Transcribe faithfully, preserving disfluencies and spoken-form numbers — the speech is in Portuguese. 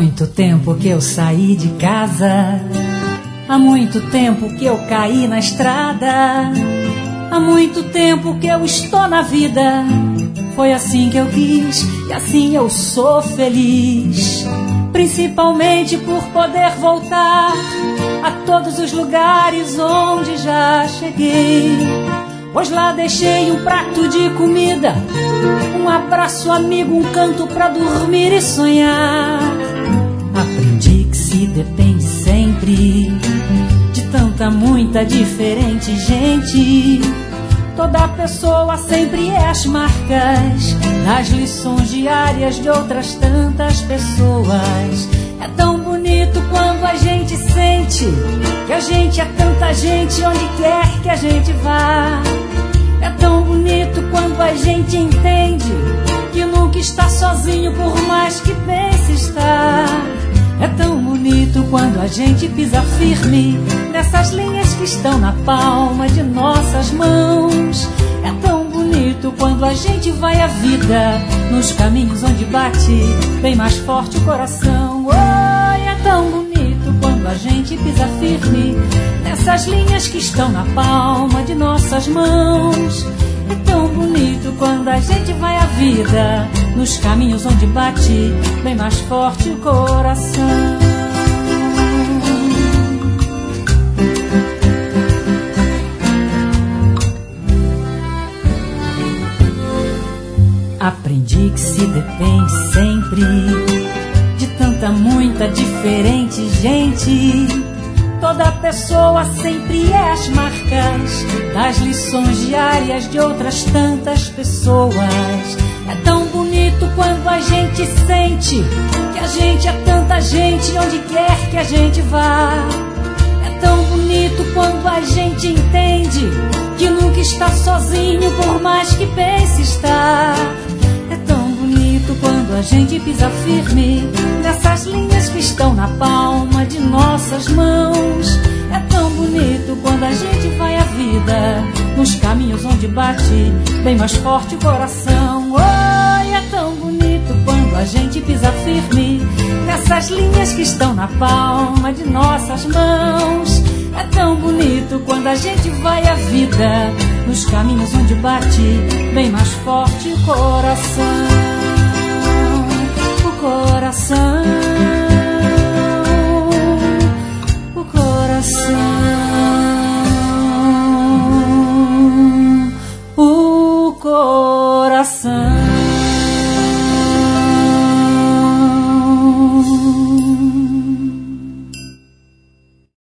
muito tempo que eu saí de casa, há muito tempo que eu caí na estrada, há muito tempo que eu estou na vida. Foi assim que eu quis e assim eu sou feliz, principalmente por poder voltar a todos os lugares onde já cheguei. Pois lá deixei um prato de comida, um abraço amigo, um canto pra dormir e sonhar. Aprendi que se depende sempre de tanta, muita, diferente gente. Toda pessoa sempre é as marcas das lições diárias de outras tantas pessoas. É tão bonito quando a gente sente que a gente é tanta gente onde quer que a gente vá. É tão bonito quando a gente entende que nunca está sozinho por mais que pense estar. É tão bonito quando a gente pisa firme nessas linhas que estão na palma de nossas mãos. É tão bonito quando a gente vai à vida nos caminhos onde bate bem mais forte o coração. Oi, é tão bonito quando a gente pisa firme nessas linhas que estão na palma de nossas mãos. É tão bonito quando a gente vai à vida nos caminhos onde bate bem mais forte o coração. Aprendi que se depende sempre de tanta, muita, diferente gente. Toda pessoa sempre é as marcas das lições diárias de outras tantas pessoas. É tão bonito quando a gente sente que a gente é tanta gente onde quer que a gente vá. É tão bonito quando a gente entende que nunca está sozinho por mais que pense estar. É tão bonito quando a gente pisa firme nessas linhas que estão na palma de nossas mãos. É tão bonito quando a gente vai à vida nos caminhos onde bate bem mais forte o coração. Oi, é tão bonito quando a gente pisa firme nessas linhas que estão na palma de nossas mãos. É tão bonito quando a gente vai à vida nos caminhos onde bate bem mais forte o coração. O coração, o coração, o coração.